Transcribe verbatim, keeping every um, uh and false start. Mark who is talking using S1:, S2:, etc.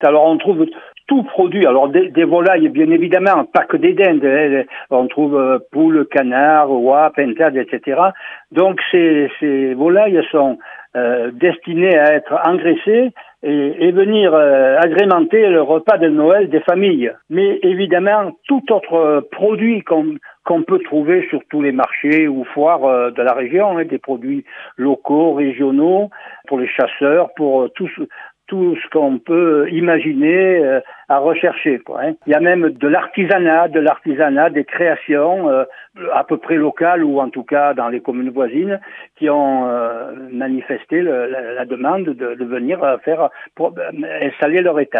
S1: Alors on trouve tout produit, alors des, des volailles bien évidemment, pas que des dindes, hein. On trouve euh, poules, canards, oies, pintades, et cetera. Donc ces, ces volailles sont euh, destinées à être engraissées et, et venir euh, agrémenter le repas de Noël des familles. Mais évidemment, tout autre produit qu'on qu'on peut trouver sur tous les marchés ou foires euh, de la région, hein, des produits locaux, régionaux, pour les chasseurs, pour euh, tous tout ce qu'on peut imaginer euh, à rechercher, quoi, hein. Il y a même de l'artisanat, de l'artisanat, des créations euh, à peu près locales ou en tout cas dans les communes voisines qui ont euh, manifesté le, la, la demande de, de venir faire pour, euh, installer leur état.